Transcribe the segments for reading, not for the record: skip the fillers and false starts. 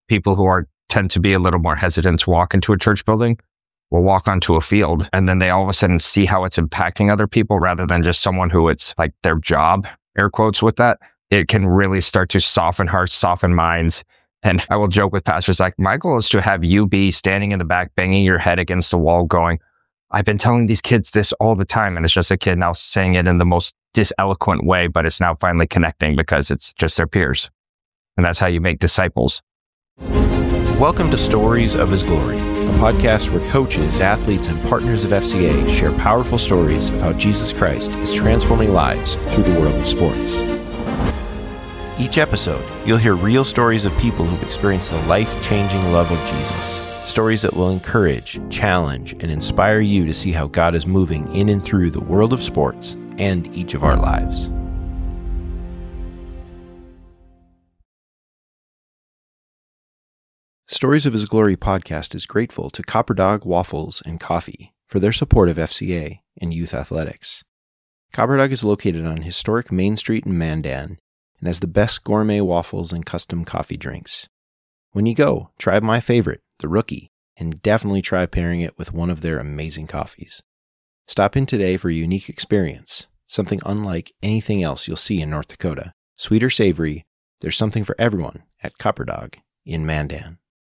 people who tend to be a little more hesitant to walk into a church building will walk onto a field, and then they all of a sudden see how it's impacting other people rather than just someone who it's like their job, air quotes with that. It can really start to soften hearts, soften minds. And I will joke with pastors like, my goal is to have you be standing in the back, banging your head against a wall going, I've been telling these kids this all the time. And it's just a kid now saying it in the most diseloquent way, but it's now finally connecting because it's just their peers. And that's how you make disciples. Welcome to Stories of His Glory, a podcast where coaches, athletes, and partners of FCA share powerful stories of how Jesus Christ is transforming lives through the world of sports. Each episode, you'll hear real stories of people who've experienced the life-changing love of Jesus. Stories that will encourage, challenge, and inspire you to see how God is moving in and through the world of sports and each of our lives. Stories of His Glory podcast is grateful to Copper Dog Waffles and Coffee for their support of FCA and youth athletics. Copper Dog is located on historic Main Street in Mandan and has the best gourmet waffles and custom coffee drinks. When you go, try my favorite, the Rookie, and definitely try pairing it with one of their amazing coffees. Stop in today for a unique experience, something unlike anything else you'll see in North Dakota. Sweet or savory, there's something for everyone at Copper Dog in Mandan.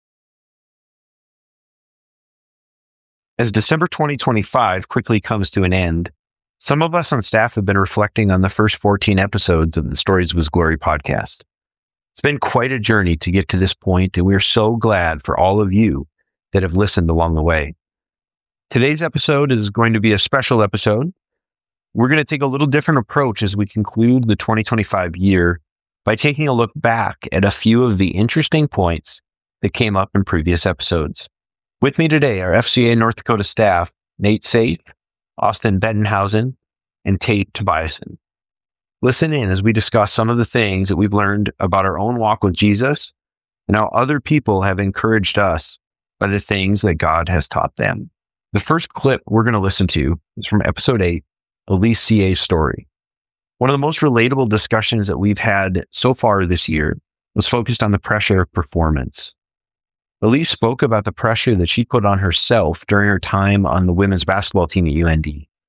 As December 2025 quickly comes to an end, some of us on staff have been reflecting on the first 14 episodes of the Stories of His Glory podcast. It's been quite a journey to get to this point, and we are so glad for all of you that have listened along the way. Today's episode is going to be a special episode. We're going to take a little different approach as we conclude the 2025 year by taking a look back at a few of the interesting points that came up in previous episodes. With me today are FCA North Dakota staff, Nate Safe, Austin Bettenhausen, and Tate Tobiasen. Listen in as we discuss some of the things that we've learned about our own walk with Jesus and how other people have encouraged us by the things that God has taught them. The first clip we're going to listen to is from episode 8, Elise CA's story. One of the most relatable discussions that we've had so far this year was focused on the pressure of performance. Elise spoke about the pressure that she put on herself during her time on the women's basketball team at UND.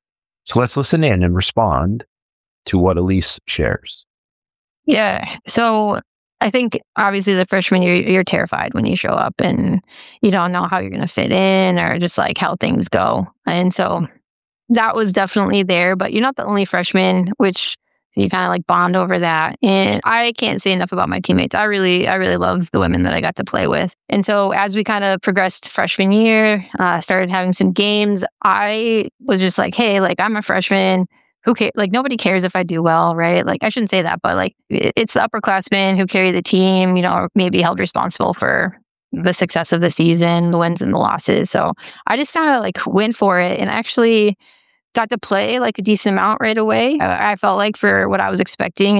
So let's listen in and respond to what Elise shares. Yeah. So I think obviously the freshman year, you're terrified when you show up and you don't know how you're going to fit in or just like how things go. And so that was definitely there, but you're not the only freshman, which you kind of like bond over that. And I can't say enough about my teammates. I really love the women that I got to play with. And so as we kind of progressed freshman year, started having some games, I was just like, hey, like I'm a freshman. Who cares? Like nobody cares if I do well, right? Like I shouldn't say that, but like it's the upperclassmen who carry the team, maybe held responsible for the success of the season, the wins and the losses. So I just kind of like went for it and actually got to play like a decent amount right away. I felt like for what I was expecting.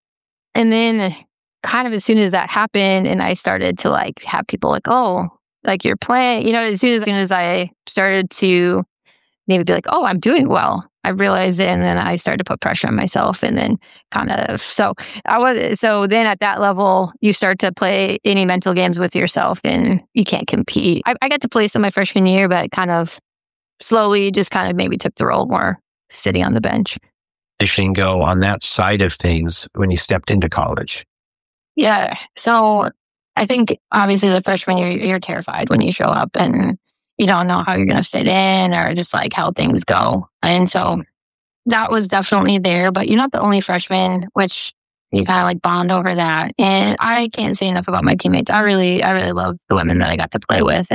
And then kind of as soon as that happened and I started to like have people like, oh, like you're playing, as soon as I started to maybe be like, oh, I'm doing well. I realized it. And then I started to put pressure on myself and then so then at that level, you start to play any mental games with yourself and you can't compete. I got to play some my freshman year, but kind of slowly just kind of maybe took the role more sitting on the bench. Did go on that side of things when you stepped into college? Yeah. So I think obviously the freshman year, you're terrified when you show up and you don't know how you're going to fit in or just like how things go. And so that was definitely there, but you're not the only freshman, which you kind of like bond over that. And I can't say enough about my teammates. I really love the women that I got to play with.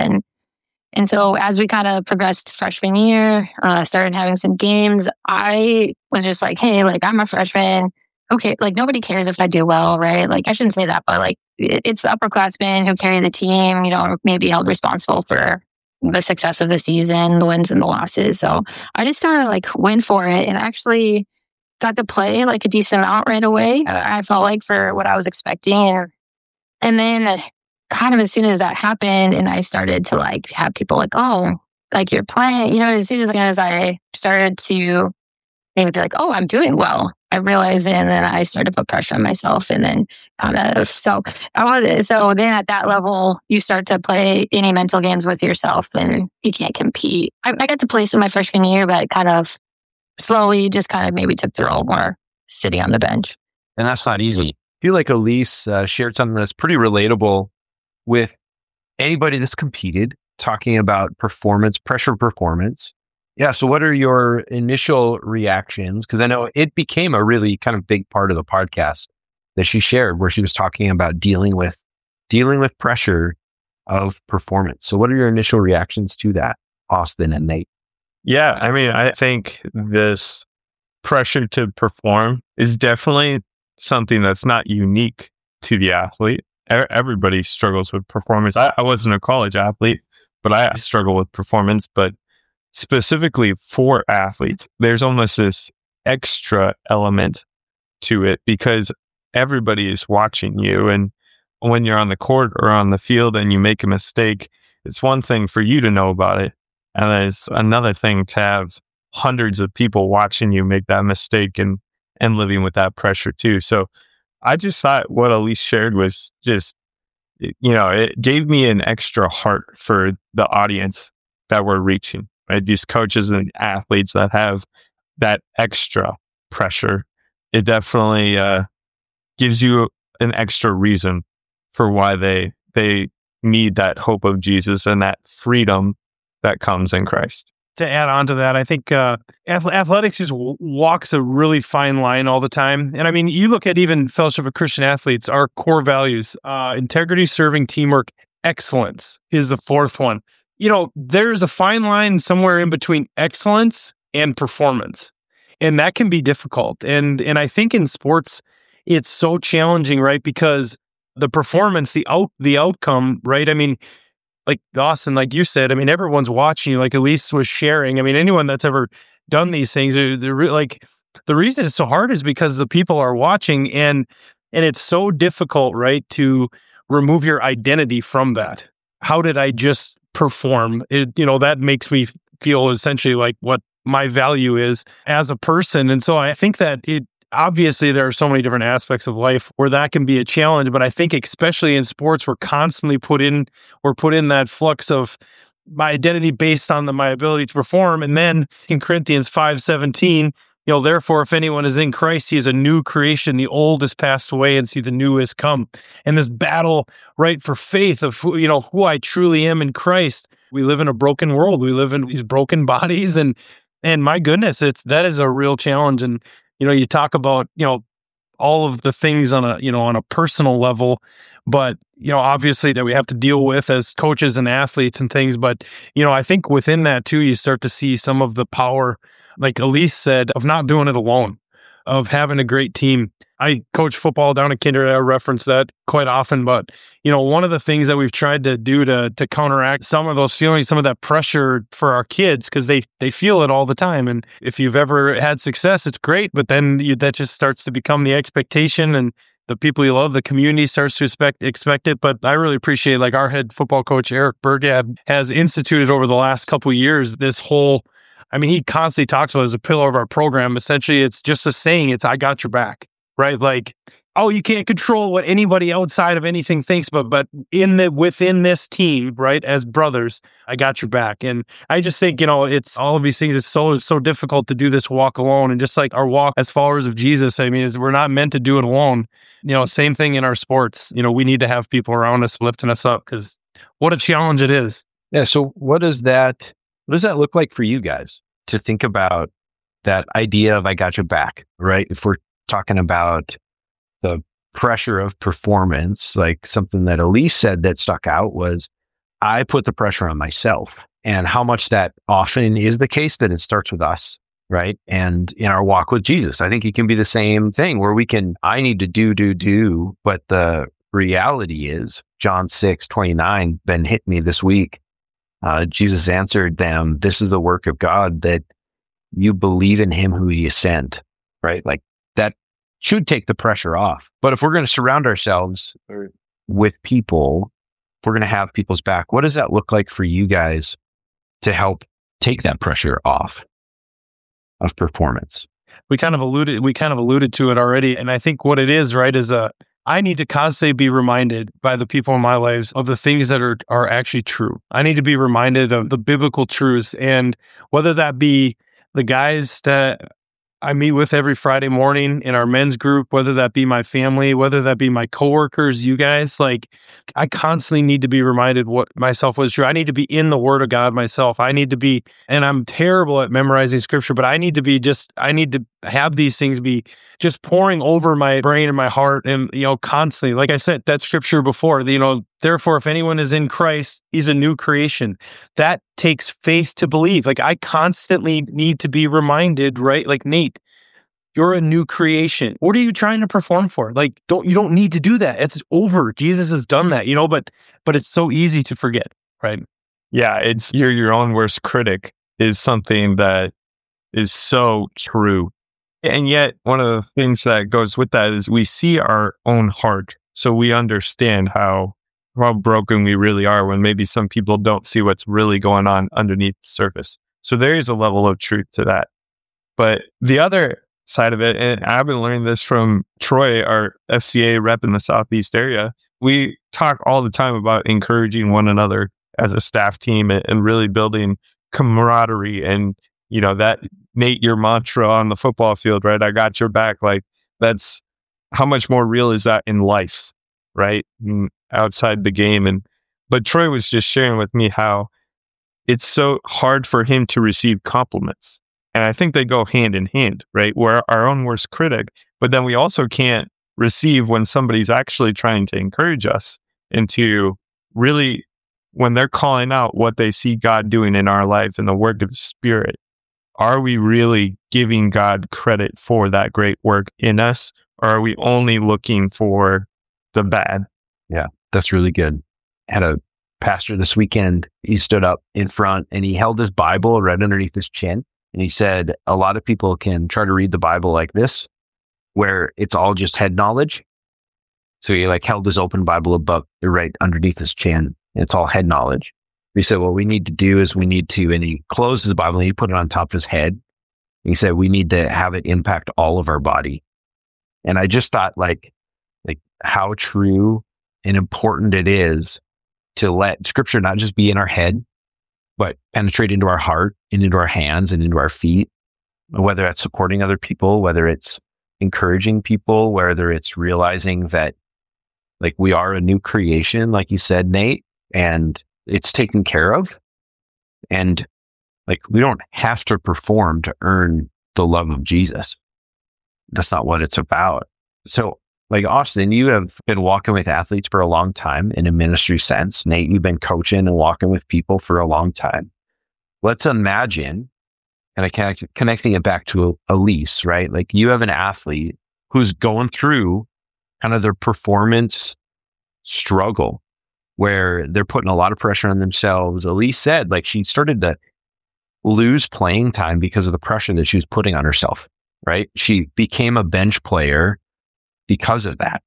And so as we kind of progressed freshman year, started having some games, I was just like, hey, like I'm a freshman. Okay, like nobody cares if I do well, right? Like I shouldn't say that, but like it's the upperclassmen who carry the team, maybe held responsible for the success of the season, the wins and the losses. So I just kind of like went for it and actually got to play like a decent amount right away. I felt like for what I was expecting. And then kind of as soon as that happened and I started to like have people like, oh, like you're playing, as soon as I started to maybe be like, oh, I'm doing well. I realized it, and then I started to put pressure on myself, and then so then at that level, you start to play any mental games with yourself, then you can't compete. I got to play some my freshman year, but kind of slowly just kind of maybe took the role more sitting on the bench. And that's not easy. I feel like Elise shared something that's pretty relatable with anybody that's competed, talking about pressure performance. Yeah. So what are your initial reactions? Because I know it became a really kind of big part of the podcast that she shared, where she was talking about dealing with pressure of performance. So what are your initial reactions to that, Austin and Nate? Yeah. I mean, I think this pressure to perform is definitely something that's not unique to the athlete. Everybody struggles with performance. I wasn't a college athlete, but I struggle with performance. But specifically for athletes, there's almost this extra element to it because everybody is watching you. And when you're on the court or on the field and you make a mistake, it's one thing for you to know about it. And then it's another thing to have hundreds of people watching you make that mistake and living with that pressure too. So I just thought what Elise shared was just, it gave me an extra heart for the audience that we're reaching, right? These coaches and athletes that have that extra pressure. It definitely gives you an extra reason for why they need that hope of Jesus and that freedom that comes in Christ. To add on to that, I think athletics just walks a really fine line all the time. And I mean, you look at even Fellowship of Christian Athletes, our core values, integrity, serving, teamwork, excellence is the fourth one. There's a fine line somewhere in between excellence and performance. And that can be difficult. And I think in sports, it's so challenging, right? Because the performance, the outcome, right? I mean, like Austin, like you said, I mean, everyone's watching you, like Elise was sharing. I mean, anyone that's ever done these things, the reason it's so hard is because the people are watching and it's so difficult, right, to remove your identity from that. How did I just perform? That makes me feel essentially like what my value is as a person. And so I think that obviously, there are so many different aspects of life where that can be a challenge, but I think especially in sports, we're constantly put in that flux of my identity based on my ability to perform. And then in Corinthians 5:17, therefore, if anyone is in Christ, he is a new creation. The old has passed away and see the new has come. And this battle, right, for faith of who I truly am in Christ. We live in a broken world. We live in these broken bodies, and my goodness, that is a real challenge. And you talk about, all of the things on a personal level, but, obviously that we have to deal with as coaches and athletes and things. But, I think within that too, you start to see some of the power, like Elise said, of not doing it alone, of having a great team. I coach football down at Kindred. I reference that quite often, but one of the things that we've tried to do to counteract some of those feelings, some of that pressure for our kids, because they feel it all the time. And if you've ever had success, it's great, but then that just starts to become the expectation, and the people you love, the community starts to expect it. But I really appreciate, like, our head football coach, Eric Bergad, has instituted over the last couple of years this whole, he constantly talks about it as a pillar of our program. Essentially, it's just a saying, it's, I got your back, right? Like, you can't control what anybody outside of anything thinks, but within this team, right, as brothers, I got your back. And I just think, it's all of these things. It's so difficult to do this walk alone. And just like our walk as followers of Jesus, we're not meant to do it alone. Same thing in our sports. We need to have people around us lifting us up, because what a challenge it is. Yeah. So what does that look like for you guys to think about that idea of I got your back, right? If we're talking about the pressure of performance, like something that Elise said that stuck out was, I put the pressure on myself, and how much that often is the case, that it starts with us, right? And in our walk with Jesus, I think it can be the same thing where I need to do, but the reality is John 6:29 been hit me this week. Jesus answered them, this is the work of God, that you believe in him who he sent, right? Like, that should take the pressure off. But if we're going to surround ourselves with people, if we're going to have people's back, what does that look like for you guys to help take that pressure off of performance? we kind of alluded to it already. And I think what it is, right, is I need to constantly be reminded by the people in my lives of the things that are actually true. I need to be reminded of the biblical truths, and whether that be the guys that I meet with every Friday morning in our men's group, whether that be my family, whether that be my coworkers, you guys, like I constantly need to be reminded what myself was true. I need to be in the Word of God myself. I need to be, and I'm terrible at memorizing scripture, but I need to have these things be just pouring over my brain and my heart, and constantly, like I said, that scripture before, therefore, if anyone is in Christ, he's a new creation. That takes faith to believe. Like I constantly need to be reminded, right? Like, Nate, you're a new creation. What are you trying to perform for? Like, you don't need to do that. It's over. Jesus has done that, but it's so easy to forget, right? Yeah, it's you're your own worst critic is something that is so true. And yet, one of the things that goes with that is we see our own heart. So we understand how broken we really are when maybe some people don't see what's really going on underneath the surface. So there is a level of truth to that. But the other side of it, and I've been learning this from Troy, our FCA rep in the Southeast area, we talk all the time about encouraging one another as a staff team and really building camaraderie. And, that Nate, your mantra on the football field, right? I got your back. Like that's how much more real is that in life, right? Outside the game. But Troy was just sharing with me how it's so hard for him to receive compliments. And I think they go hand in hand, right? We're our own worst critic, but then we also can't receive when somebody's actually trying to encourage us and to really, when they're calling out what they see God doing in our life and the work of the Spirit, are we really giving God credit for that great work in us? Or are we only looking for the bad? Yeah, that's really good. Had a pastor this weekend. He stood up in front and he held his Bible right underneath his chin. And he said, a lot of people can try to read the Bible like this, where it's all just head knowledge. So he held his open Bible above, right underneath his chin. It's all head knowledge. He said, what we need to do is and he closed his Bible and he put it on top of his head. He said, we need to have it impact all of our body. And I just thought like how true and important it is to let scripture not just be in our head, but penetrate into our heart and into our hands and into our feet, whether it's supporting other people, whether it's encouraging people, whether it's realizing that we are a new creation, like you said, Nate, and it's taken care of. And we don't have to perform to earn the love of Jesus. That's not what it's about. So Austin, you have been walking with athletes for a long time in a ministry sense. Nate, you've been coaching and walking with people for a long time. Let's imagine, and I connecting it back to Elise, right? You have an athlete who's going through kind of their performance struggle where they're putting a lot of pressure on themselves. Elise said she started to lose playing time because of the pressure that she was putting on herself, right? She became a bench player because of that,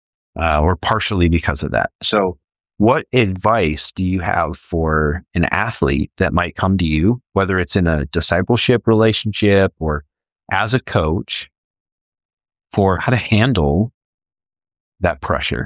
or partially because of that. So what advice do you have for an athlete that might come to you, whether it's in a discipleship relationship or as a coach, for how to handle that pressure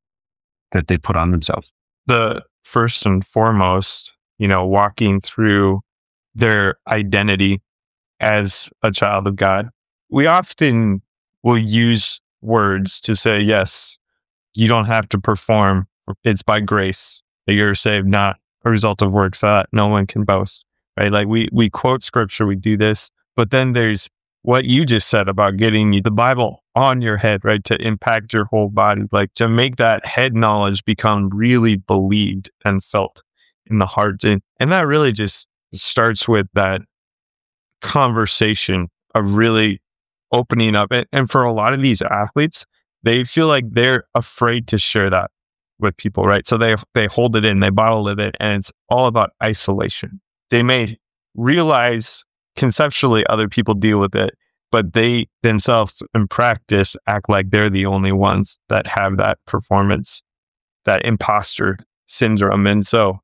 that they put on themselves? The first and foremost, walking through their identity as a child of God. We often will use words to say, yes, you don't have to perform. It's by grace that you're saved, not a result of works that no one can boast, right? We quote scripture, we do this, but then there's what you just said about getting the Bible on your head, right? To impact your whole body, to make that head knowledge become really believed and felt in the heart. And that really just starts with that conversation of really opening up. And for a lot of these athletes, they feel like they're afraid to share that with people, right? So they hold it in, they bottle it in, and it's all about isolation. They may realize conceptually other people deal with it, but they themselves in practice act like they're the only ones that have that performance, that imposter syndrome. And so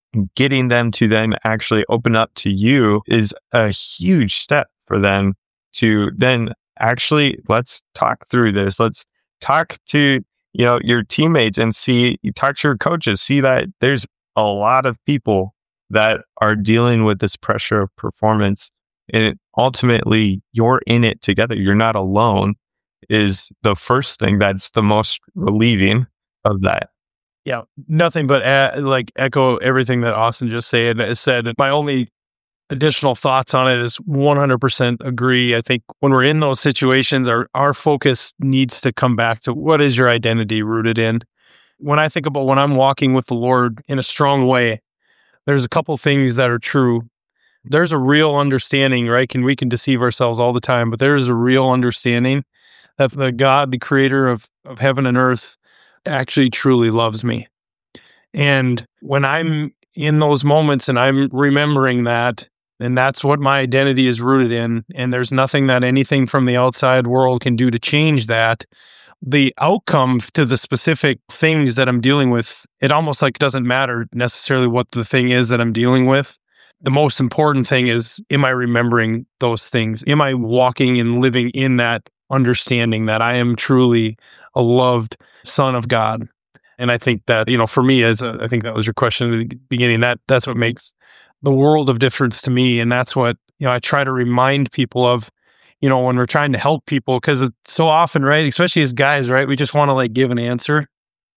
getting them to then actually open up to you is a huge step for them to then actually, let's talk through this. Let's talk to, your teammates and talk to your coaches, see that there's a lot of people that are dealing with this pressure of performance. And ultimately, you're in it together. You're not alone is the first thing that's the most relieving of that. Yeah, nothing but echo everything that Austin just said. My only additional thoughts on it is 100% agree. I think when we're in those situations, our focus needs to come back to what is your identity rooted in. When I think about when I'm walking with the Lord in a strong way, there's a couple things that are true. There's a real understanding, right? We can deceive ourselves all the time, but there's a real understanding that the God, the creator of heaven and earth, actually truly loves me. And when I'm in those moments and I'm remembering that, and that's what my identity is rooted in, and there's nothing that anything from the outside world can do to change that, the outcome to the specific things that I'm dealing with, it almost like doesn't matter necessarily what the thing is that I'm dealing with. The most important thing is, am I remembering those things? Am I walking and living in that understanding that I am truly a loved son of God? And I think that, for me, I think that was your question at the beginning, that's what makes the world of difference to me. And that's what, I try to remind people of, when we're trying to help people, because it's so often, right, especially as guys, right, we just want to give an answer.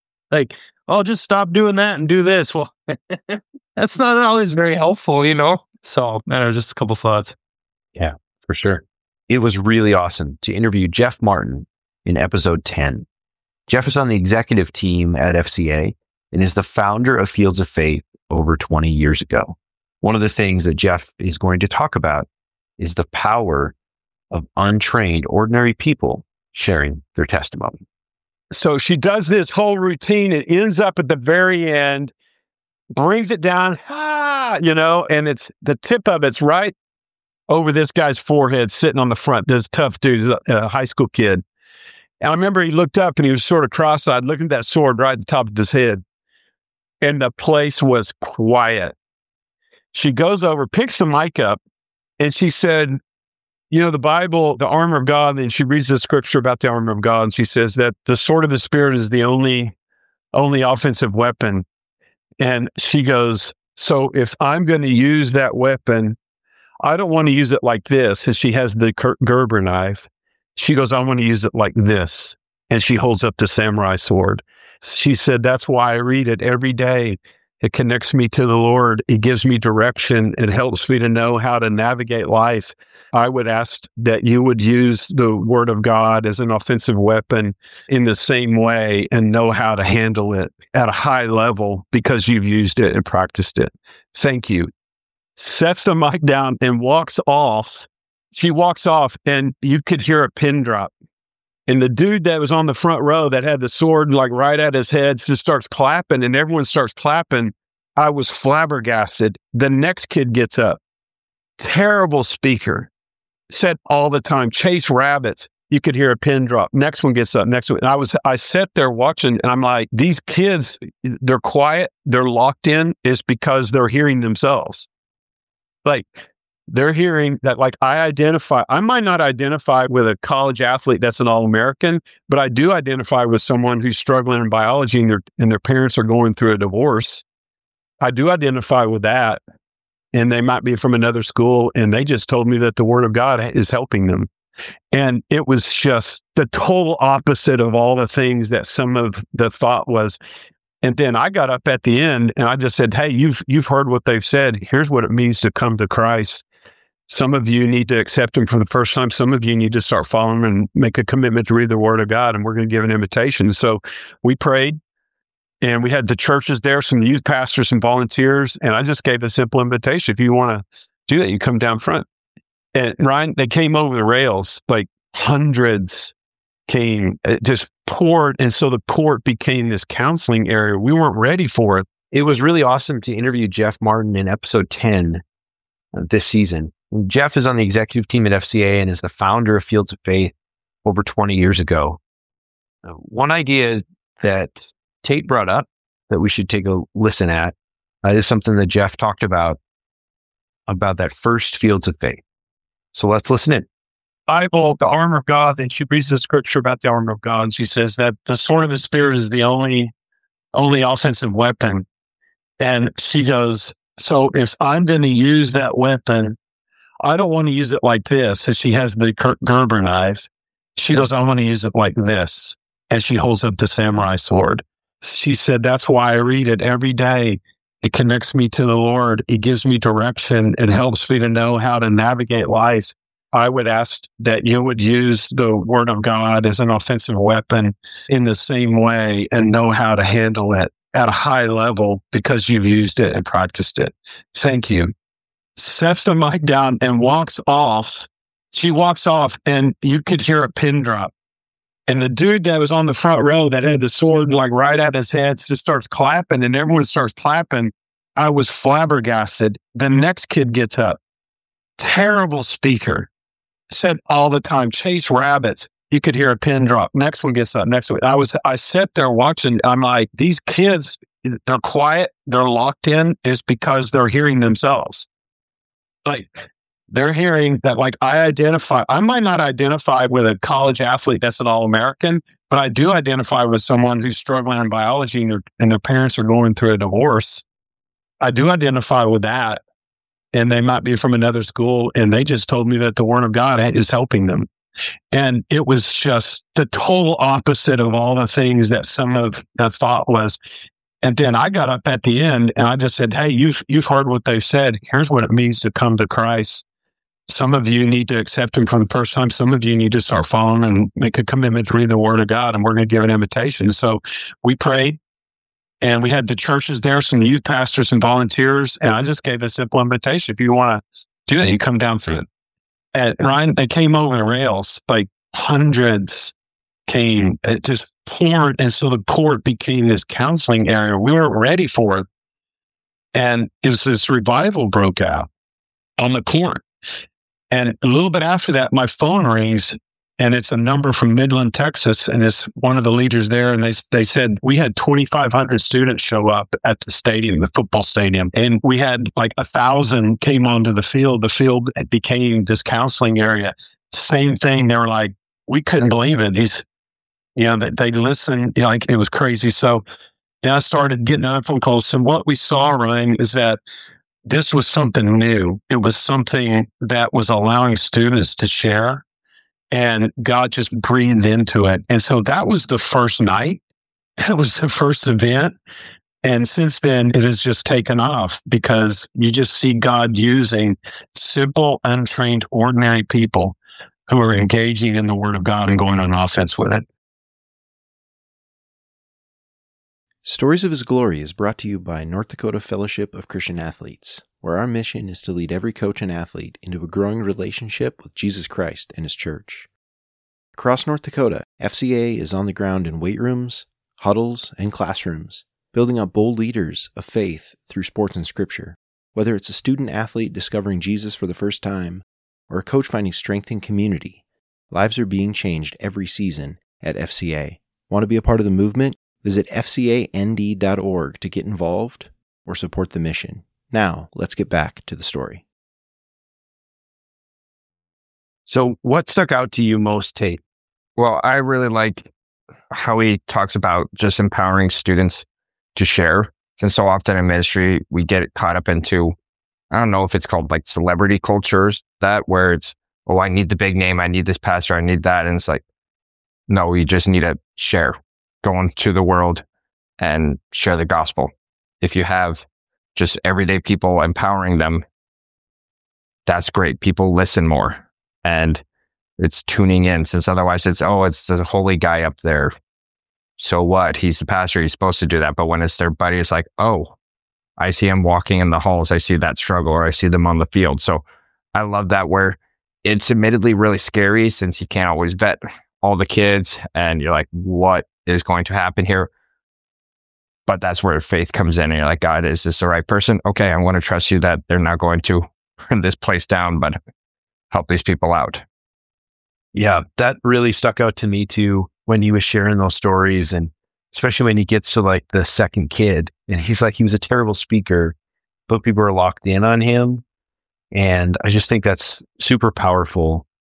Just stop doing that and do this. Well, that's not always very helpful, So, just a couple thoughts. Yeah, for sure. It was really awesome to interview Jeff Martin in episode 10. Jeff is on the executive team at FCA and is the founder of Fields of Faith over 20 years ago. One of the things that Jeff is going to talk about is the power of untrained, ordinary people sharing their testimony. So she does this whole routine. It ends up at the very end, brings it down, and it's the tip of it's right over this guy's forehead, sitting on the front. This tough dude, a high school kid. And I remember he looked up and he was sort of cross-eyed, looking at that sword right at the top of his head. And the place was quiet. She goes over, picks the mic up, and she said, the Bible, the armor of God, and she reads the scripture about the armor of God, and she says that the sword of the Spirit is the only offensive weapon. And she goes, so if I'm going to use that weapon, I don't want to use it like this. And she has the Gerber knife. She goes, I want to use it like this. And she holds up the samurai sword. She said, that's why I read it every day. It connects me to the Lord. It gives me direction. It helps me to know how to navigate life. I would ask that you would use the Word of God as an offensive weapon in the same way and know how to handle it at a high level because you've used it and practiced it. Thank you. Sets the mic down and walks off. She walks off and you could hear a pin drop. And the dude that was on the front row that had the sword right at his head just starts clapping, and everyone starts clapping. I was flabbergasted. The next kid gets up. Terrible speaker. Said all the time, chase rabbits. You could hear a pin drop. Next one gets up. Next one. And I sat there watching, and I'm like, these kids, they're quiet. They're locked in. It's because they're hearing themselves. They're hearing that, I might not identify with a college athlete that's an All-American, but I do identify with someone who's struggling in biology and their parents are going through a divorce. I do identify with that. And they might be from another school, and they just told me that the Word of God is helping them. And it was just the total opposite of all the things that some of the thought was. And then I got up at the end and I just said, hey, you've heard what they've said. Here's what it means to come to Christ. Some of you need to accept Him for the first time. Some of you need to start following Him and make a commitment to read the Word of God, and we're going to give an invitation. So we prayed, and we had the churches there, some youth pastors and volunteers, and I just gave a simple invitation. If you want to do that, you come down front. And Ryan, they came over the rails, hundreds came, it just poured, and so the court became this counseling area. We weren't ready for it. It was really awesome to interview Jeff Martin in episode 10 this season. Jeff is on the executive team at FCA and is the founder of Fields of Faith over 20 years ago. One idea that Tate brought up that we should take a listen at is something that Jeff talked about that first Fields of Faith. So let's listen in. Bible, the armor of God, and she reads the scripture about the armor of God, and she says that the sword of the Spirit is the only offensive weapon. And she goes, so if I'm going to use that weapon, I don't want to use it like this. And she has the Gerber knife. She goes, I want to use it like this. And she holds up the samurai sword. She said, that's why I read it every day. It connects me to the Lord. It gives me direction. It helps me to know how to navigate life. I would ask that you would use the Word of God as an offensive weapon in the same way and know how to handle it at a high level because you've used it and practiced it. Thank you. Sets the mic down and walks off. She walks off and you could hear a pin drop. And the dude that was on the front row that had the sword like right at his head just starts clapping and everyone starts clapping. I was flabbergasted. The next kid gets up. Terrible speaker. Said all the time, chase rabbits. You could hear a pin drop. Next one gets up. Next one. I sat there watching. I'm like, these kids, they're quiet. They're locked in. It's because they're hearing themselves. Like, they're hearing that, like, I might not identify with a college athlete that's an All-American, but I do identify with someone who's struggling in biology and their parents are going through a divorce. I do identify with that. And they might be from another school, and they just told me that the Word of God is helping them. And it was just the total opposite of all the things that some of the thought was. And then I got up at the end and I just said, hey, you've heard what they've said. Here's what it means to come to Christ. Some of you need to accept Him for the first time. Some of you need to start following and make a commitment to read the Word of God, and we're going to give an invitation. So we prayed. And we had the churches there, some youth pastors and volunteers. And I just gave a simple invitation. If you want to do that, you come down through it. And Ryan, they came over the rails, like hundreds came. It just poured. And so the court became this counseling area. We weren't ready for it. And it was this revival broke out on the court. And a little bit after that, my phone rings. And it's a number from Midland, Texas, and it's one of the leaders there. And they said, we had 2,500 students show up at the stadium, the football stadium. And we had like 1,000 came onto the field. The field became this counseling area. Same thing. They were like, we couldn't believe it. They listened, like it was crazy. So then I started getting other phone calls. And what we saw, Ryan, is that this was something new. It was something that was allowing students to share. And God just breathed into it. And so that was the first night. That was the first event. And since then, it has just taken off because you just see God using simple, untrained, ordinary people who are engaging in the Word of God and going on offense with it. Stories of His Glory is brought to you by North Dakota Fellowship of Christian Athletes, where our mission is to lead every coach and athlete into a growing relationship with Jesus Christ and His church. Across North Dakota, FCA is on the ground in weight rooms, huddles, and classrooms, building up bold leaders of faith through sports and scripture. Whether it's a student athlete discovering Jesus for the first time, or a coach finding strength in community, lives are being changed every season at FCA. Want to be a part of the movement? Visit fcand.org to get involved or support the mission. Now, let's get back to the story. So what stuck out to you most, Tate? Well, I really like how he talks about just empowering students to share. Since so often in ministry, we get caught up into, I don't know if it's called like celebrity cultures, that where it's, oh, I need the big name, I need this pastor, I need that. And it's like, no, you just need to share. Go into the world and share the gospel. If you have just everyday people empowering them, that's great. People listen more and it's tuning in, since otherwise it's the holy guy up there. So what? He's the pastor. He's supposed to do that. But when it's their buddy, it's like, oh, I see him walking in the halls. I see that struggle, or I see them on the field. So I love that, where it's admittedly really scary since you can't always vet all the kids and you're like, what is going to happen here? But that's where faith comes in. And you're like, God, is this the right person? Okay, I'm going to trust you that they're not going to burn this place down, but help these people out. Yeah, that really stuck out to me too when he was sharing those stories, and especially when he gets to like the second kid and he's like, he was a terrible speaker, but people are locked in on him. And I just think that's super powerful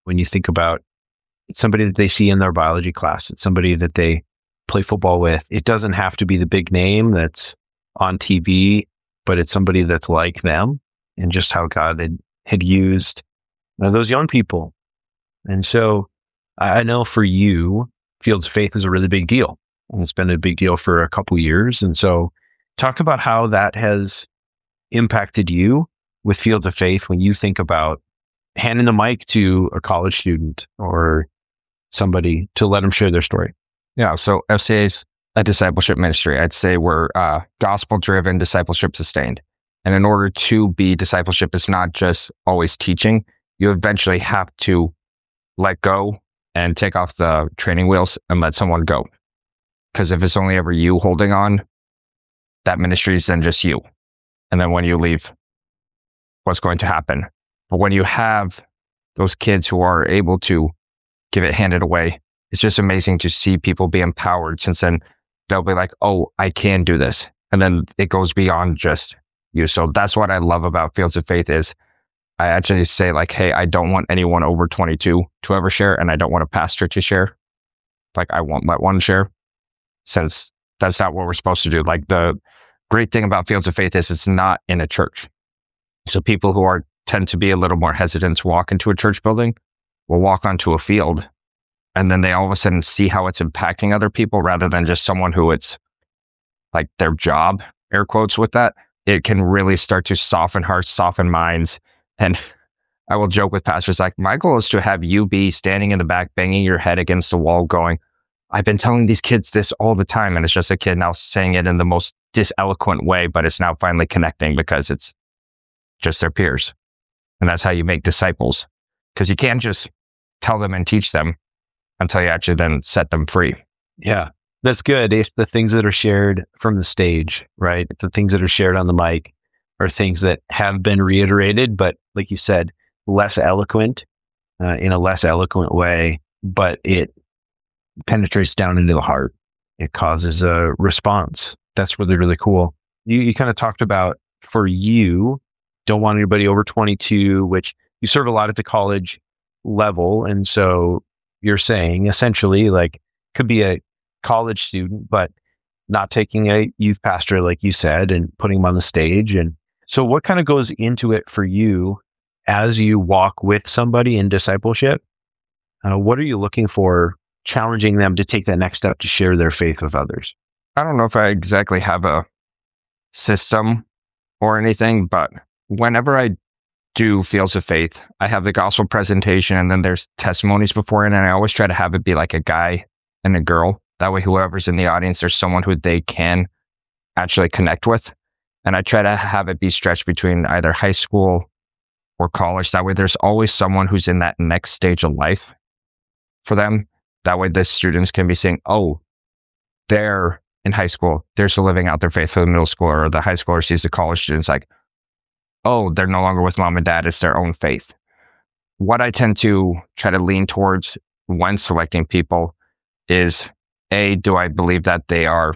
when you think about it's somebody that they see in their biology class. It's somebody that they play football with. It doesn't have to be the big name that's on TV, but it's somebody that's like them, and just how God had used those young people. And so I know for you, Fields of Faith is a really big deal. And it's been a big deal for a couple years. And so talk about how that has impacted you with Fields of Faith when you think about handing the mic to a college student or somebody to let them share their story. Yeah. So FCA is a discipleship ministry. I'd say we're gospel-driven, discipleship sustained. And in order to be discipleship, it's not just always teaching. You eventually have to let go and take off the training wheels and let someone go. Because if it's only ever you holding on, that ministry is then just you. And then when you leave, what's going to happen? But when you have those kids who are able to give it, hand it away, it's just amazing to see people be empowered, since then they'll be like, oh, I can do this. And then it goes beyond just you. So that's what I love about Fields of Faith is I actually say like, hey, I don't want anyone over 22 to ever share, and I don't want a pastor to share. Like, I won't let one share, since that's not what we're supposed to do. Like, the great thing about Fields of Faith is it's not in a church. So people who tend to be a little more hesitant to walk into a church building will walk onto a field, and then they all of a sudden see how it's impacting other people rather than just someone who it's like their job, air quotes with that. It can really start to soften hearts, soften minds. And I will joke with pastors like, my goal is to have you be standing in the back, banging your head against the wall going, I've been telling these kids this all the time. And it's just a kid now saying it in the most diseloquent way, but it's now finally connecting because it's just their peers. And that's how you make disciples. Because you can't just tell them and teach them until you actually then set them free. Yeah, that's good. If the things that are shared from the stage, right? The things that are shared on the mic are things that have been reiterated, but like you said, less eloquent, in a less eloquent way, but it penetrates down into the heart. It causes a response. That's really, really cool. You kind of talked about, for you, don't want anybody over 22, which you serve a lot at the college level. And so you're saying essentially, like, could be a college student, but not taking a youth pastor, like you said, and putting them on the stage. And so what kind of goes into it for you as you walk with somebody in discipleship? What are you looking for, challenging them to take that next step to share their faith with others? I don't know if I exactly have a system or anything, but whenever I do Fields of Faith, I have the gospel presentation and then there's testimonies beforehand, and I always try to have it be like a guy and a girl. That way, whoever's in the audience, there's someone who they can actually connect with. And I try to have it be stretched between either high school or college. That way, there's always someone who's in that next stage of life for them. That way, the students can be saying, oh, they're in high school. They're still living out their faith for the middle schooler, or the high schooler sees the college students like, oh, they're no longer with mom and dad. It's their own faith. What I tend to try to lean towards when selecting people is, A, do I believe that they are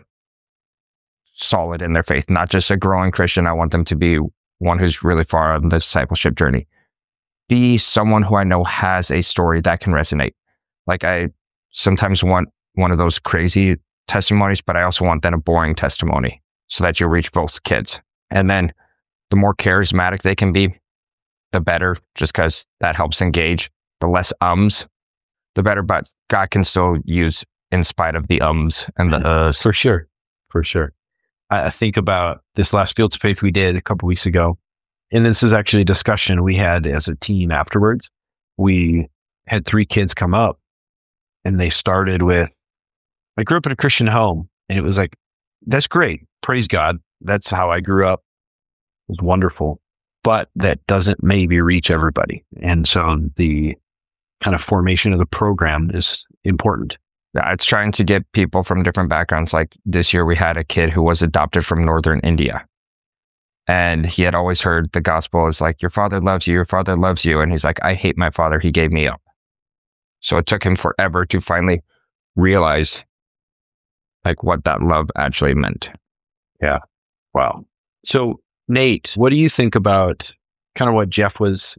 solid in their faith, not just a growing Christian? I want them to be one who's really far on the discipleship journey. B, someone who I know has a story that can resonate. Like, I sometimes want one of those crazy testimonies, but I also want then a boring testimony so that you reach both kids. And then the more charismatic they can be, the better, just because that helps engage. The less ums, the better, but God can still use in spite of the ums and the uhs. For sure. For sure. I think about this last Fields of Faith we did a couple weeks ago. And this is actually a discussion we had as a team afterwards. We had 3 kids come up and they started with, I grew up in a Christian home. And it was like, that's great. Praise God. That's how I grew up. It was wonderful. But that doesn't maybe reach everybody. And so the kind of formation of the program is important. Yeah, it's trying to get people from different backgrounds. Like this year, we had a kid who was adopted from northern India. And he had always heard the gospel is like, your father loves you, your father loves you. And he's like, I hate my father, he gave me up. So it took him forever to finally realize like what that love actually meant. Yeah. Wow. So Nate, what do you think about kind of what Jeff was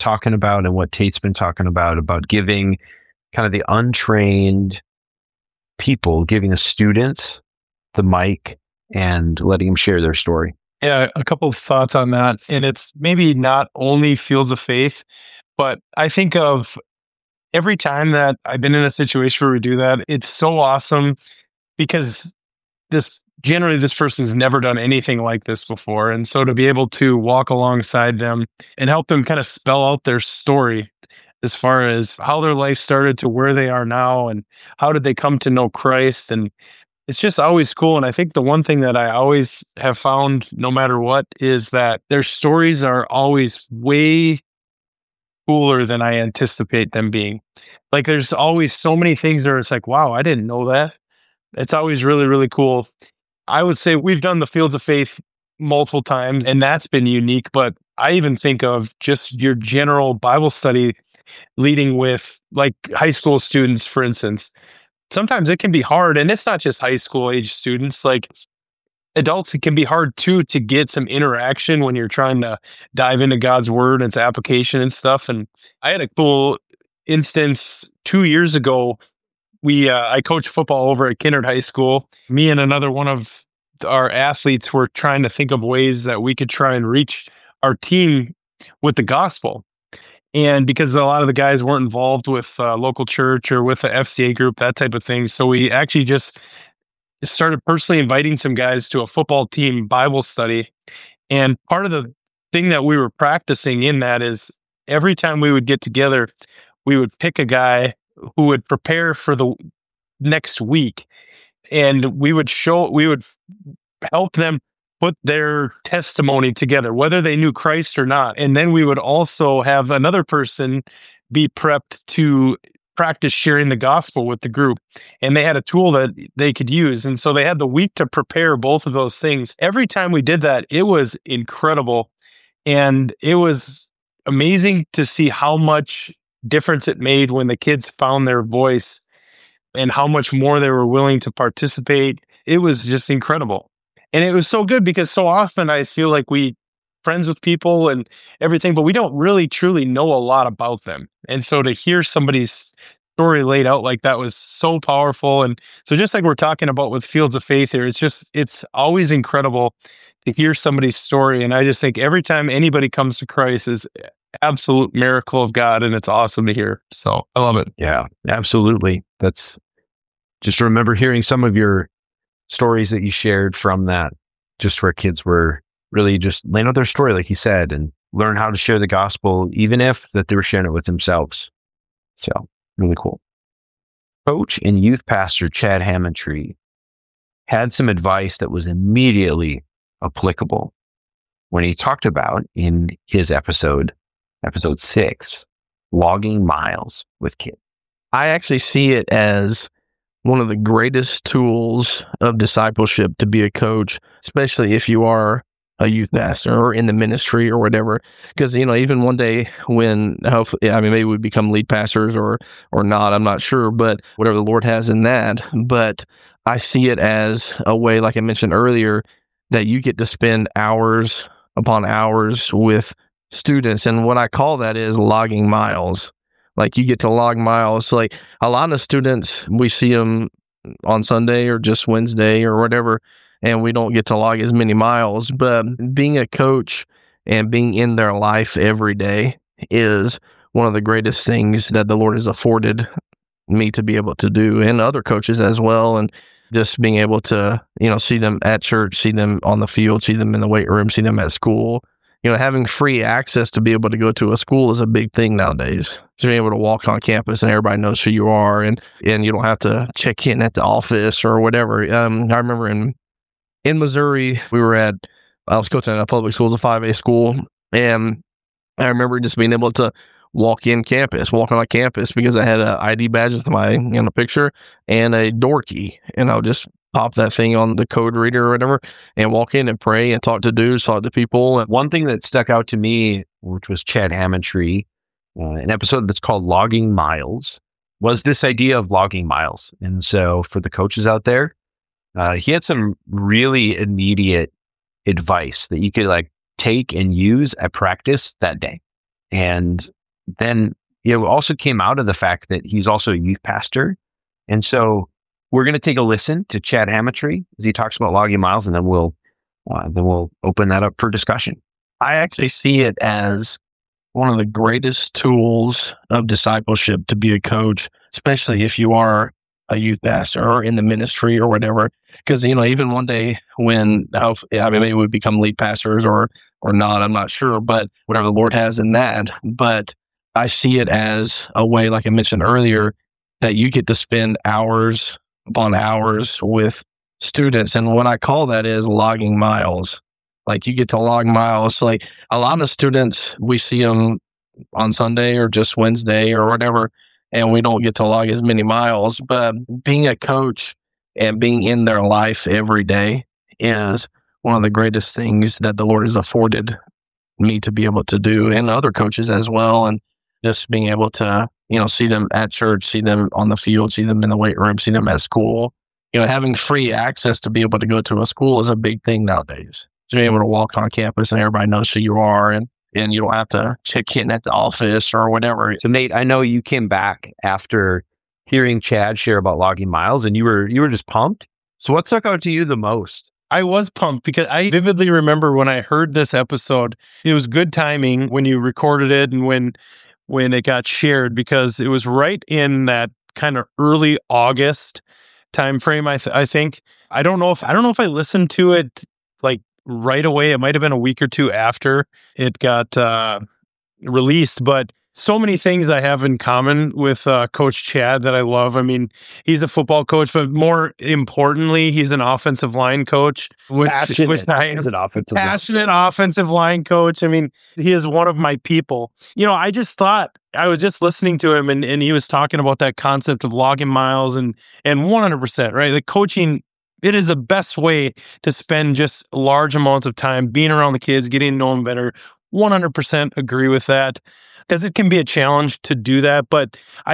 talking about and what Tate's been talking about giving kind of the untrained people, giving the students the mic and letting them share their story. Yeah, a couple of thoughts on that. And it's maybe not only Fields of Faith, but I think of every time that I've been in a situation where we do that, it's so awesome because this person's never done anything like this before. And so to be able to walk alongside them and help them kind of spell out their story as far as how their life started to where they are now and how did they come to know Christ. And it's just always cool. And I think the one thing that I always have found, no matter what, is that their stories are always way cooler than I anticipate them being. Like there's always so many things where it's like, wow, I didn't know that. It's always really, really cool. I would say we've done the Fields of Faith multiple times, and that's been unique. But I even think of just your general Bible study leading with like high school students, for instance. Sometimes it can be hard, and it's not just high school age students, like adults, it can be hard too to get some interaction when you're trying to dive into God's word and its application and stuff. And I had a cool instance 2 years ago. I coached football over at Kinnard High School. Me and another one of our athletes were trying to think of ways that we could try and reach our team with the gospel. And because a lot of the guys weren't involved with local church or with the FCA group, that type of thing. So we actually just started personally inviting some guys to a football team Bible study. And part of the thing that we were practicing in that is every time we would get together, we would pick a guy who would prepare for the next week. And we would help them put their testimony together, whether they knew Christ or not. And then we would also have another person be prepped to practice sharing the gospel with the group. And they had a tool that they could use. And so they had the week to prepare both of those things. Every time we did that, it was incredible. And it was amazing to see how much difference it made when the kids found their voice and how much more they were willing to participate. It was just incredible. And it was so good because so often I feel like we friends with people and everything, but we don't really truly know a lot about them. And so to hear somebody's story laid out like that was so powerful. And so just like we're talking about with Fields of Faith here, it's always incredible to hear somebody's story. And I just think every time anybody comes to Christ is absolute miracle of God, and it's awesome to hear. So I love it. Yeah, absolutely. That's just remember hearing some of your stories that you shared from that, just where kids were really just laying out their story, like you said, and learn how to share the gospel, even if that they were sharing it with themselves. So really cool. Coach and youth pastor Chad Hammontree had some advice that was immediately applicable when he talked about in his episode 6, logging miles with kids. I actually see it as one of the greatest tools of discipleship to be a coach, especially if you are a youth pastor or in the ministry or whatever. Because, even one day when, hopefully, maybe we become lead pastors or not, I'm not sure, but whatever the Lord has in that. But I see it as a way, like I mentioned earlier, that you get to spend hours upon hours with students. And what I call that is logging miles. Like you get to log miles. Like a lot of students, we see them on Sunday or just Wednesday or whatever, and we don't get to log as many miles. But being a coach and being in their life every day is one of the greatest things that the Lord has afforded me to be able to do, and other coaches as well. And just being able to, see them at church, see them on the field, see them in the weight room, see them at school. Having free access to be able to go to a school is a big thing nowadays. So being able to walk on campus and everybody knows who you are, and you don't have to check in at the office or whatever. I remember in Missouri, I was coaching at a public school, it's a 5A school, and I remember just being able to walk on campus because I had an ID badge with my picture and a door key, and I'll just pop that thing on the code reader or whatever and walk in and pray and talk to dudes, talk to people. And one thing that stuck out to me, which was Chad Hammontree, an episode that's called Logging Miles, was this idea of logging miles. And so for the coaches out there, he had some really immediate advice that you could take and use at practice that day. And then, also came out of the fact that he's also a youth pastor. And so we're going to take a listen to Chad Hametry as he talks about logging miles, and then we'll open that up for discussion. I actually see it as one of the greatest tools of discipleship to be a coach, especially if you are a youth pastor or in the ministry or whatever. Because, even one day when, maybe we become lead pastors or not, I'm not sure, but whatever the Lord has in that. But I see it as a way, like I mentioned earlier, that you get to spend hours upon hours with students. And what I call that is logging miles. Like you get to log miles. Like a lot of students, we see them on Sunday or just Wednesday or whatever, and we don't get to log as many miles. But being a coach and being in their life every day is one of the greatest things that the Lord has afforded me to be able to do, and other coaches as well. And just being able to, see them at church, see them on the field, see them in the weight room, see them at school. Having free access to be able to go to a school is a big thing nowadays. To be able to walk on campus and everybody knows who you are, and you don't have to check in at the office or whatever. So Nate, I know you came back after hearing Chad share about logging miles, and you were just pumped. So what stuck out to you the most? I was pumped because I vividly remember when I heard this episode, it was good timing when you recorded it and when it got shared, because it was right in that kind of early August timeframe. I think I don't know if I listened to it like right away. It might have been a week or two after it got released, but so many things I have in common with Coach Chad that I love. I mean, he's a football coach, but more importantly, he's an offensive line coach. Passionate offensive line coach. I mean, he is one of my people. I just thought, I was just listening to him and he was talking about that concept of logging miles and 100%, right? Like coaching, it is the best way to spend just large amounts of time being around the kids, getting to know them better. 100% agree with that, because it can be a challenge to do that. But I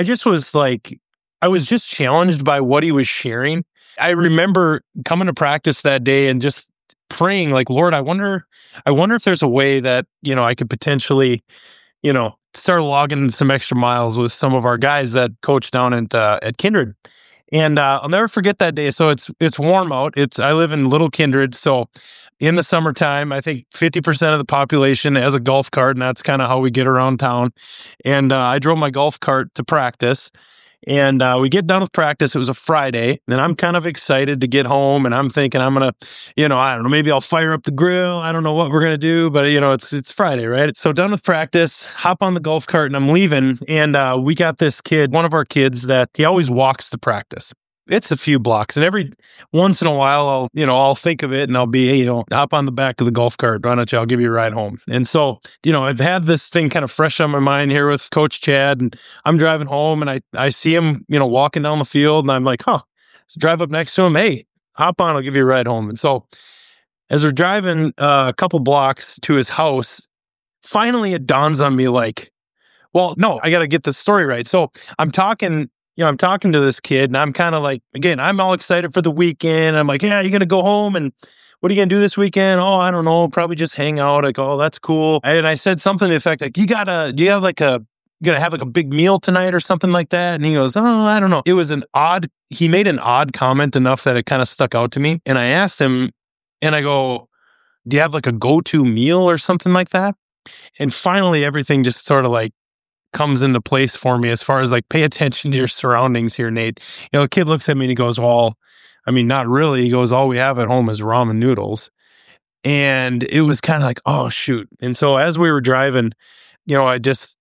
was just challenged by what he was sharing. I remember coming to practice that day and just praying like, Lord, I wonder if there's a way that, I could potentially, start logging some extra miles with some of our guys that coach down at Kindred. And I'll never forget that day. So it's warm out. I live in Little Kindred. So in the summertime, I think 50% of the population has a golf cart, and that's kind of how we get around town. And I drove my golf cart to practice. And we get done with practice. It was a Friday. And I'm kind of excited to get home. And I'm thinking I'm going to, I don't know, maybe I'll fire up the grill. I don't know what we're going to do, but it's Friday, right? So done with practice, hop on the golf cart and I'm leaving. And we got this kid, one of our kids, that he always walks to practice. It's a few blocks, and every once in a while, I'll think of it and I'll be, hey, hop on the back of the golf cart. Why don't you? I'll give you a ride home. And so, I've had this thing kind of fresh on my mind here with Coach Chad, and I'm driving home and I see him, walking down the field, and I'm like, so drive up next to him. Hey, hop on. I'll give you a ride home. And so as we're driving a couple blocks to his house, finally it dawns on me like, well, no, I got to get this story right. So I'm talking to this kid, and I'm kind of like, again, I'm all excited for the weekend. I'm like, yeah, you're going to go home, and what are you going to do this weekend? Oh, I don't know, probably just hang out. Like, oh, that's cool. And I said something to the effect like, you going to have like a big meal tonight or something like that? And he goes, oh, I don't know. It was he made an odd comment enough that it kind of stuck out to me. And I asked him, and I go, do you have like a go-to meal or something like that? And finally, everything just sort of like comes into place for me as far as like, pay attention to your surroundings here, Nate. The kid looks at me and he goes, well, I mean, not really. He goes, all we have at home is ramen noodles. And it was kind of like, oh, shoot. And so as we were driving, Chad's,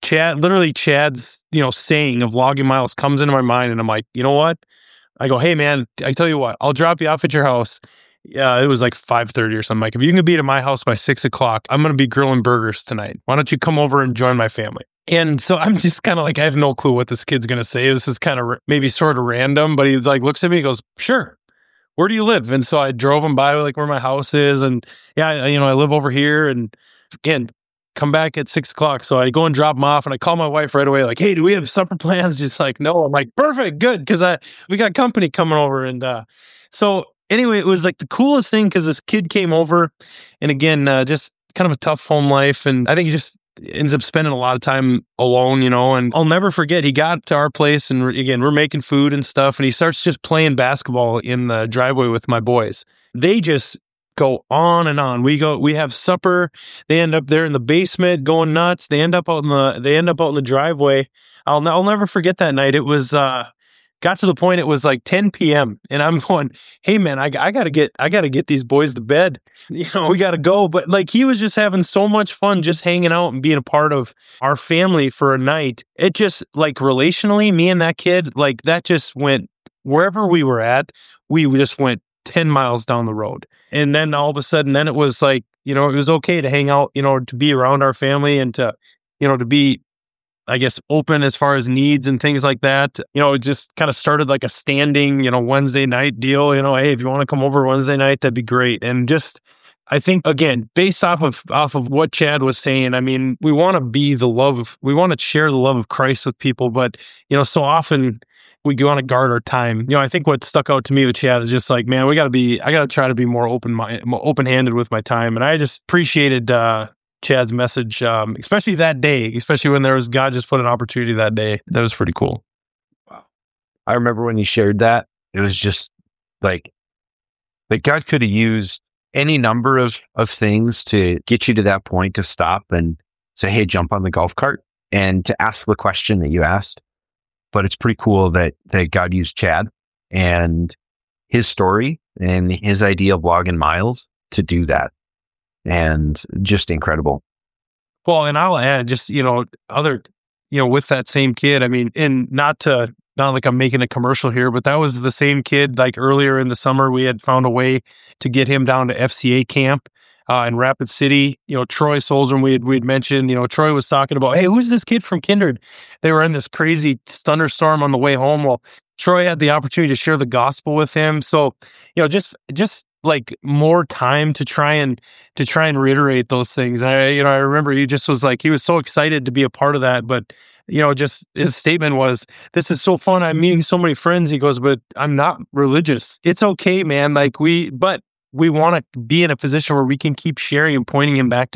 saying of logging miles comes into my mind. And I'm like, you know what? I go, hey, man, I tell you what, I'll drop you off at your house. Yeah, it was like 5:30 or something. Like, if you can be to my house by 6:00, I'm going to be grilling burgers tonight. Why don't you come over and join my family? And so I'm just kind of like, I have no clue what this kid's going to say. This is kind of maybe sort of random, but he like looks at me and goes, sure. Where do you live? And so I drove him by like where my house is. And yeah, I live over here. And again, come back at 6:00. So I go and drop him off, and I call my wife right away. Like, hey, do we have supper plans? Just like, no. I'm like, perfect. Good. Cause we got company coming over. And, so anyway, it was like the coolest thing, because this kid came over, and again, just kind of a tough home life. And I think ends up spending a lot of time alone, and I'll never forget, he got to our place and again, we're making food and stuff, and he starts just playing basketball in the driveway with my boys. They just go on and on. We have supper. They end up there in the basement going nuts. They end up out in the driveway. I'll never forget that night. It was, got to the point it was like 10 p.m. and I'm going, hey man, I gotta get these boys to bed. We gotta go. But like, he was just having so much fun just hanging out and being a part of our family for a night. It just, like, relationally, me and that kid, like, that just went wherever we were at, we just went 10 miles down the road. And then all of a sudden, then it was like, it was okay to hang out, to be around our family and to be, I guess, open as far as needs and things like that. It just kind of started like a standing, Wednesday night deal. Hey, if you want to come over Wednesday night, that'd be great. And just, I think, again, based off of what Chad was saying, I mean, we want to share the love of Christ with people, but, so often we want to guard our time. I think what stuck out to me with Chad is just like, man, I got to try to be more open-handed with my time. And I just appreciated, Chad's message, especially that day, especially when God just put an opportunity that day. That was pretty cool. Wow. I remember when he shared that, it was just like God could have used any number of things to get you to that point to stop and say, hey, jump on the golf cart, and to ask the question that you asked. But it's pretty cool that God used Chad and his story and his idea of logging miles to do that. And just incredible. Well, and I'll add just, with that same kid, I mean, and not like I'm making a commercial here, but that was the same kid, like earlier in the summer, we had found a way to get him down to FCA camp in Rapid City. Troy Soldier, we'd mentioned, Troy was talking about, hey, who's this kid from Kindred? They were in this crazy thunderstorm on the way home. Well, Troy had the opportunity to share the gospel with him. So, just like more time to try and reiterate those things. And I remember he just was like, he was so excited to be a part of that. But, just his statement was, this is so fun. I'm meeting so many friends. He goes, but I'm not religious. It's okay, man. Like but we want to be in a position where we can keep sharing and pointing him back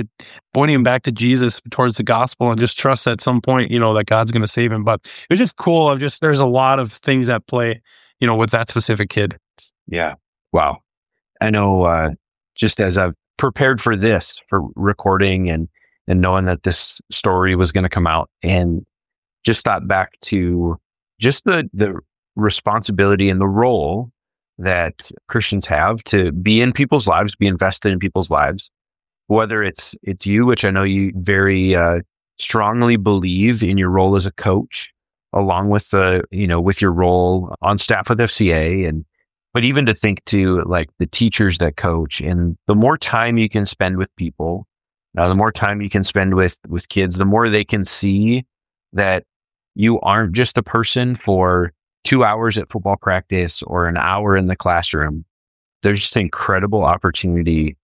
to Jesus, towards the gospel, and just trust at some point, that God's going to save him. But it was just cool. There's a lot of things at play, with that specific kid. Yeah. Wow. I know, just as I've prepared for recording and knowing that this story was going to come out, and just thought back to just the responsibility and the role that Christians have to be in people's lives, be invested in people's lives, whether it's you, which I know you very strongly believe in your role as a coach, along with with your role on staff with FCA, but even to think to like the teachers that coach, and the more time you can spend with people, the more time you can spend with kids, the more they can see that you aren't just a person for 2 hours at football practice or an hour in the classroom. There's just an incredible opportunity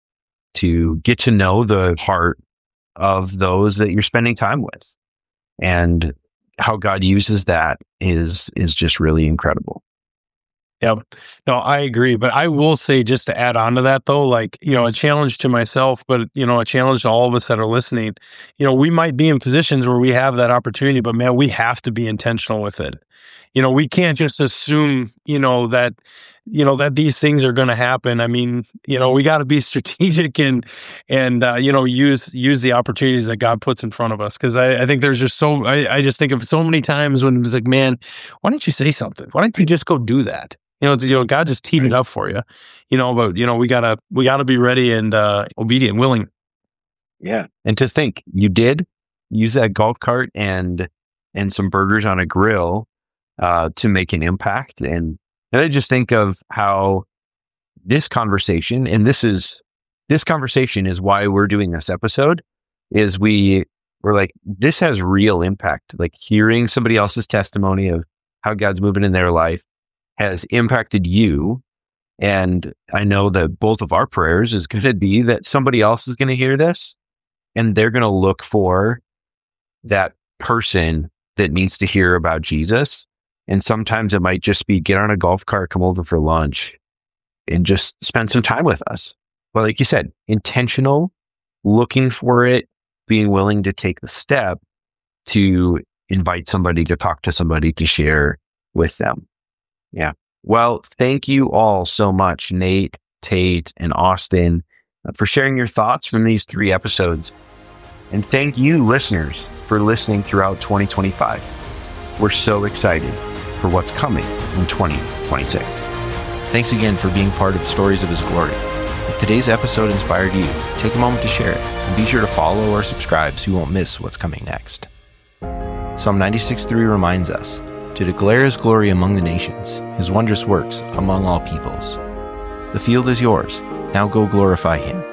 to get to know the heart of those that you're spending time with, and how God uses that is just really incredible. Yeah, no, I agree. But I will say, just to add on to that though, like, a challenge to myself, but, a challenge to all of us that are listening, we might be in positions where we have that opportunity, but man, we have to be intentional with it. We can't just assume, that these things are going to happen. I mean, we got to be strategic and use the opportunities that God puts in front of us. Cause I think there's just I just think of so many times when it's like, man, why don't you say something? Why don't you just go do that? God just teed it up for you, but we gotta be ready and obedient, willing. Yeah. And to think you did use that golf cart and some burgers on a grill to make an impact. And I just think of how this conversation, and this conversation is why we're doing this episode, is we're like, this has real impact. Like, hearing somebody else's testimony of how God's moving in their life has impacted you. And I know that both of our prayers is going to be that somebody else is going to hear this, and they're going to look for that person that needs to hear about Jesus. And sometimes it might just be get on a golf cart, come over for lunch, and just spend some time with us. Well, like you said, intentional, looking for it, being willing to take the step to invite somebody, to talk to somebody, to share with them. Yeah. Well, thank you all so much, Nate, Tate, and Austin, for sharing your thoughts from these 3 episodes. And thank you, listeners, for listening throughout 2025. We're so excited for what's coming in 2026. Thanks again for being part of Stories of His Glory. If today's episode inspired you, take a moment to share it, and be sure to follow or subscribe so you won't miss what's coming next. Psalm 96:3 reminds us to declare His glory among the nations, His wondrous works among all peoples. The field is yours. Now go glorify Him.